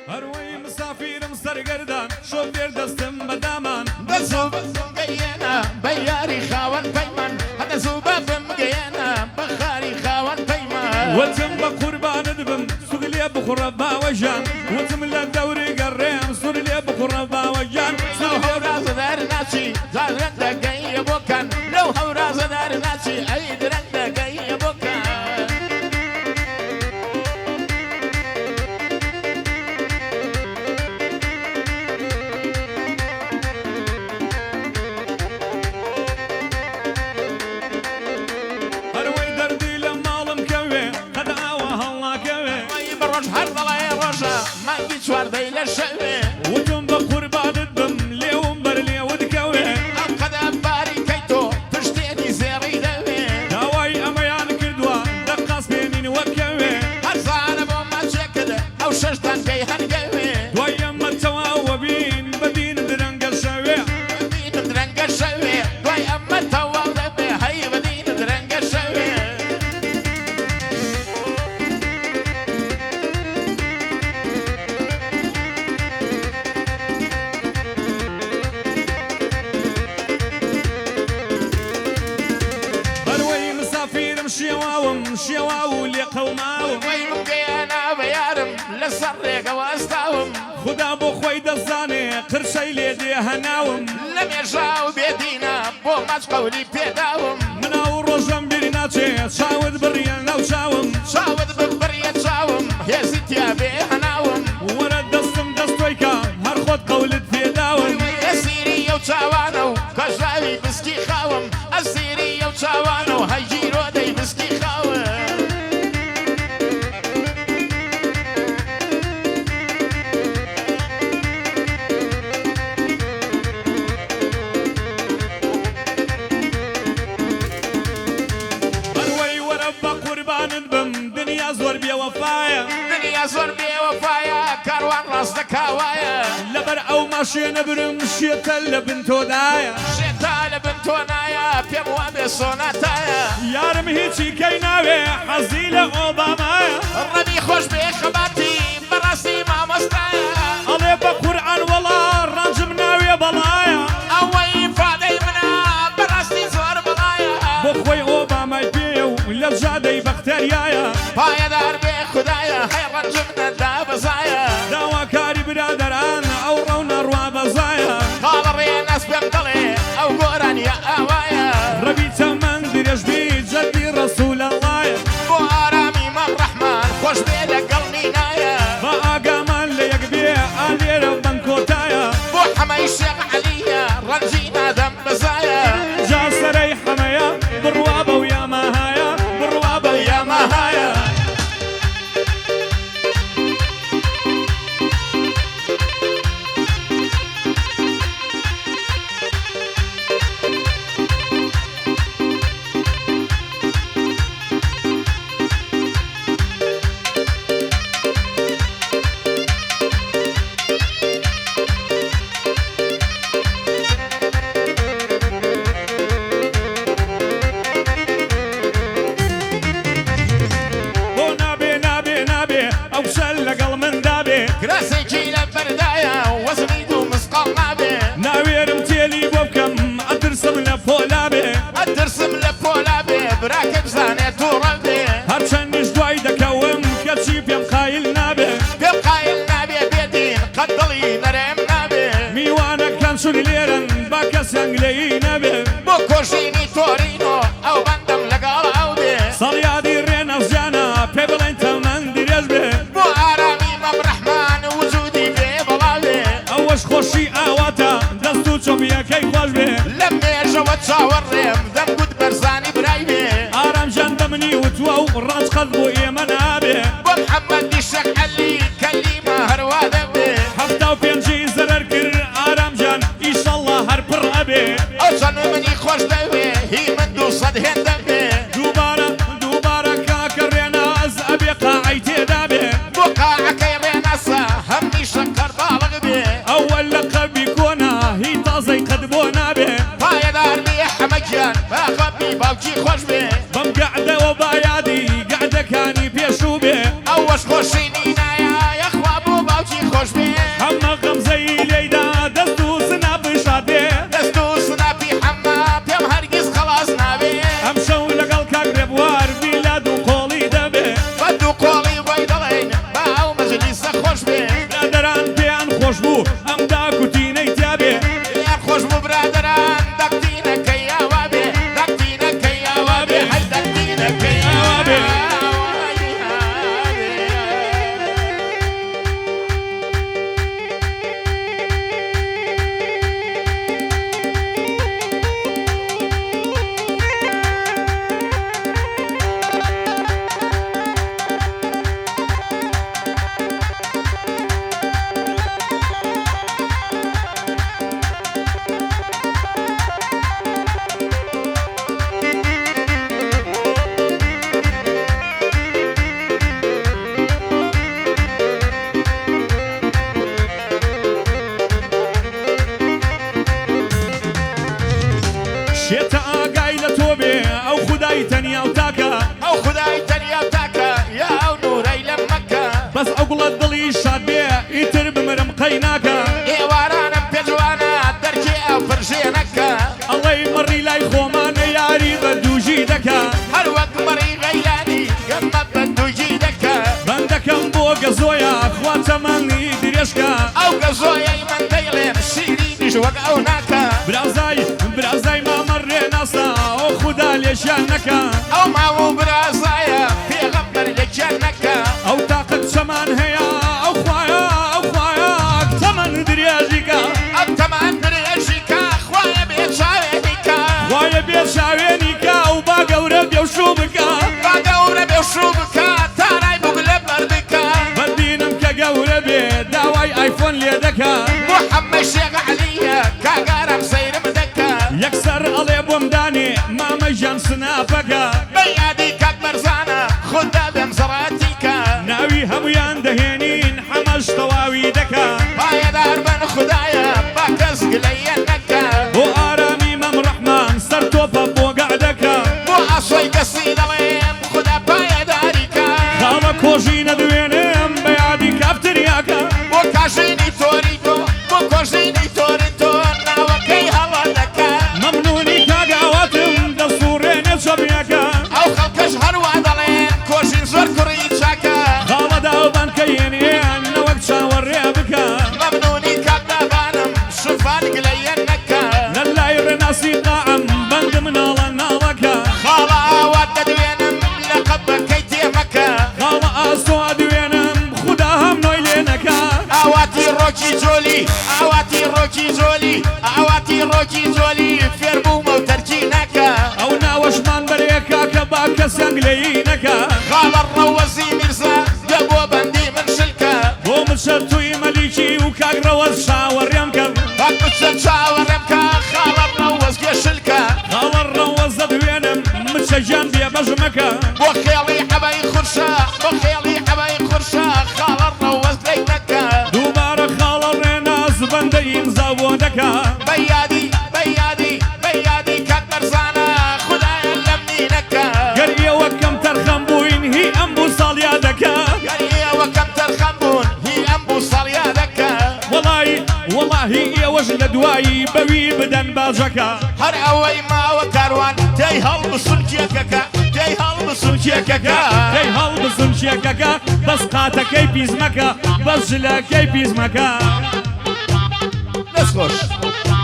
هەروەی مسافیرم سەرگەردان شۆفێر دەستم بەدامان دەزوو بەزوو گەیەنە بە یاری خاوەن پەیمان هەدەزوو بەبم گەیەنە بە خاری خاوەن پەیمان وتم بە قوربانت بم سوگ لێ بخوڕە باوەژان وتم لە دەوری گەڕێم سوور لێ بخوڕە باوەژان لەو هەورازە دار ناچی زارەن دەگەیە بۆکەن لەو هەورازە دار ناچی ئەی درەنگ دەگەیە بۆکەن هەروەی دەردی لە ماڵم کەوێ قەت ئاوە هەڵناکەوێ بڕۆژ هەر دەڵێ ڕۆژە مانگی چواردەی لە شەوێ وتم بە قوربانت بم لێوم بەر لێوت کەوێ ئەم قەدە باری کەی تۆ پشتێنی زێڕی دەوێ داوای ئەمەیان کردووە دەقاس پێنین وەکەوێ هەرزانە بۆ ماچێکت ئەو شەشتان پێی هەنگەوێ دوای ئەمە تەواوە بین بەدین درەنگە شەوێ بەدینت درەنگە شەوێ دوای ئەمە تەواو دەبێ هەی بەدینت درەنگە شەوێ هەروەی مسافیرم شێواوم شێوا و لێ قەوماوم وەی من گەیانا بە یارم لەسەر ڕێگەوە ئەستاوم خدا بۆ خۆی دەزانێ قرشەی لێ دێ هەناوم لە مێژا و بێدینە بۆ ماچ قەولی پێداوم مناو ڕۆژەم بیری ناچێ چاوت بڕیە ناو چاوم چاوت ببڕیە چاوم هێزی تیا بێ هەناوم وەرە دەستم دەستۆیکە هەر خۆت قەولت پێداوم ئەسیری ئەو چاوانە و کەژاوی بسکی خاوم ئەسیری ئەو چاوانە و هەیگیرۆ دەی بسکی خاوم هەروەی وەرە بە قوربانت بم دنیا زۆر بێوەفایە دنیا زۆر بێوەفایە کاروان ڕاستە کاوایە لەبەر ئەو ماشێنە برم شێتە لە بن تۆدایە شێتا لە بن تۆ نایە پێم وا بێ سۆناتایە یارم هیچی کەی ناوێ حەزی لە ئۆبامایە ڕەبی خۆش بێ خەباتی بەڕاستی مامۆستایە ئەڵێ بە قورئان وەڵا ڕەنجم ناوێ بەڵایە ئەوەی فادەی منە بەڕاستی زۆر بەڵایە بۆ خۆی ئۆبامای پێ و لە جادەی بەختەریایە پایەدار بێ خودایە هەی ڕەنجم نەدا بەزایە داواکاری برادەران ئەو ڕەونە ڕوا بەزایە قاڵە ڕێ نەس پێم دەڵێ ئەو گۆرانیە ئاوایە ڕەبی چەمەند درێژبی جەدی ڕەسوول ئەڵایە بۆ ئارامی مەم ڕەحمان خۆش بێ لەگەڵ نینایە بە ئاگامان لە یەک بێ ئالێرە بەن کۆتایە بۆ حەمەی شێخ عەلیە ڕەنجی نادەم بەزایە جا سەرەی حەمەیە بڕوا بەو یامەهایە بڕوا بەو یامەهایە بۆ نابێ نابێ نابێ ئەو شەل لەگەڵ مندا بێ کراسێکی لە بەردایە وەزنی دوو مسقاڵ نابێ ناوێرم تێلی بۆ بکەم ئەترسم لە پۆلا بێ ئەترسم لە پۆلا بێ براکە بزانێت تووڕە بێ هەرچەندیش دوای دەکەوم کەچی پێم قایل نابێ پێم قایل نابێ بێدین قەت دڵی نەرێم نابێ میوانەکان چون لێرن با کەسێنگ لێی نەبێ بۆ کۆژینی تۆرینۆ ئەو بەندەم لەگەڵ ئەو بێ سەڵیادی ڕێنەوزیانە پێ بڵێن تەمەند درێژ بێ بۆ ئارامی مەم ڕەحمان وجودی بێ بەڵاوێ ئەوەش خۆشی ئاواتە دەست و چۆمیەکەی خۆش بێ لەم مێژەوە چاوەڕێم دەمگوت بەرزانی برای بێ ئارام ژان دەمنی وتووە و ڕاج قەت بۆ ئێمە نابێ بۆ محەممەدی شەک عەلی کەلیمە هەروا دەبێ هەفتا و پێنجی زەرەر کرد ئارام جان ئیشەڵڵا هەر پڕ ئەبێ ئەو چەند منی خۆش دەوێ هی من 200 هێن دەبێ دووبارە کاکە ڕێناز ئەبێ قاعی تێدا بێ بۆ قاعەکەی ڕێنەسە هەمنی شەکەر باڵغ بێ ئەوە لە قەبی کۆنا هی تازەی قەت بۆ نابێ پایەدار بێ حەمەگیان باخەبی باوکی خۆش بێ بەم گەعدەوە بایادی گەعدەکانی پێشوو بێ ئەوەش خۆشی نینایە یەخوا بۆ باوکی خۆش بەس ئەوگوڵە دڵی شاد بێ ئیتر بمرم قەیناکە ئێوارانم پێجوانە دەرکێ ئەو پرژێنەکە ئەڵەی مەڕی لای خۆمانە یاری بە دووژی دەکا هەر وەک مەڕی غەیلانی گەممە بە دووژی دەکە بەندەکەم بۆ گەزۆیە خوا چەمەنی درێژکە ئەو گەزۆیەی من دەیڵێن شیرینیش وەک ئەو ناکە برازای مامەڕێ ناسا ئەو خودا لێشیان نەکە ئەو ماوە و برازایە پێغەمبەر لێکیان نەکە ئەو تاقت چەمان هەیە ئەو خوایە چەمەن درێژیکە ئەم تەمان درێژی کە خوایە بێ چاوێنی کە وایە بێ چاوێنی کە ئەو با گەورە بێوشوو بکە با گەورە بێ شوو بکە تارای بوگلە بەر بکە بەبینم کە گەورە بێ داوای ئایفۆن لێ دەکە محەممەد شێخ عەلیە کاگارم سەیرم دەکە یەکسەر ئەڵێ بۆم دانێ مامە ژیان سناپەکە بەیادی کاک بەرزانە خوددا بێم زەڕاتی کە ناوی هەمویان دەهێنین حەمەش تەواوی دەکە پایەدار بن خوددایە با کەس گلەیە نەکە بۆ ئارامی مەم ڕەحمان سەر تۆپە بۆ گەعدەکە بۆ ئاسۆی کەسی دەڵێم خوددا پایەداری کە خاڵە کۆژی نەدوێنم بە یادی کافتریاکە بۆ کاژینی تۆری تۆ بۆ کۆژینی تۆری تۆ ناوەکەی هەڵە دەکە مەمنونی کاگاواتم دەسوڕێنێ شەبیەکە ئەو خەڵکەش هەروە دەڵێن کۆژین زۆر کوڕی چاکە خاڵە داوبان کە هێنێن نەوەک چاوەڕێ بکە مەمنونی کاک دابانم شوفان گلەیە نەکە لە لای ڕێناسی قاعم بەند مناڵە ناڵەکە خاڵە ئاوات دەدوێنم لە قەبەکەی تێمەکە خاڵە ئاسۆ دوێنم خوددا هەم نۆی لێ نەکە ئاواتی ڕۆکی جۆلی ئاواتی ڕۆکی جۆلی ئاواتی ڕۆکی جۆلی فێر بوومە و تەرکی ناکە ئەو ناوەشمان بەرێکا کە با کەسیان گلەیی نەکە خاڵە ڕەوەزی میرزا دە بۆ بەندی من شلکە بۆ مچە توی مەلیکی و کاگڕەوە شاوەڕێم کرد هەک بچە چاوەڕێم کە خاڵە ڕەوەز گێشلکە خاڵە ڕەوەزە دوێنم مچە گیان بێ بەژمەکە بۆ خێڵی حەبەی خورشە بۆ خێڵی حەبەی خورشە خاڵە ڕەوەز لەی نەکە دووبارە خاڵە ڕێناز بەندە ئیمزا بۆ دەکا بەیادی کاک بەرزانە خوددایە لەم نینەکە گەر ئێوە کەم تەرخەم بووین هی ئەم بوو ساڵیا دەکا گەر ئێوە کەم تەرخەم بوون هی ئەم بوو ساڵیا دەکە وەڵاهی ئێوەش لە دوایی بەوی بدەن باژەکە هەر ئەوەی ماوە کاروان دەی هەڵبسون کێکەکە دەی هەڵبسون کێکەکە دەی هەڵبسم شێکەکە بەس قاتەکەی پیزمەکە بەس ژلەکەی پیزمەکە دەست خۆش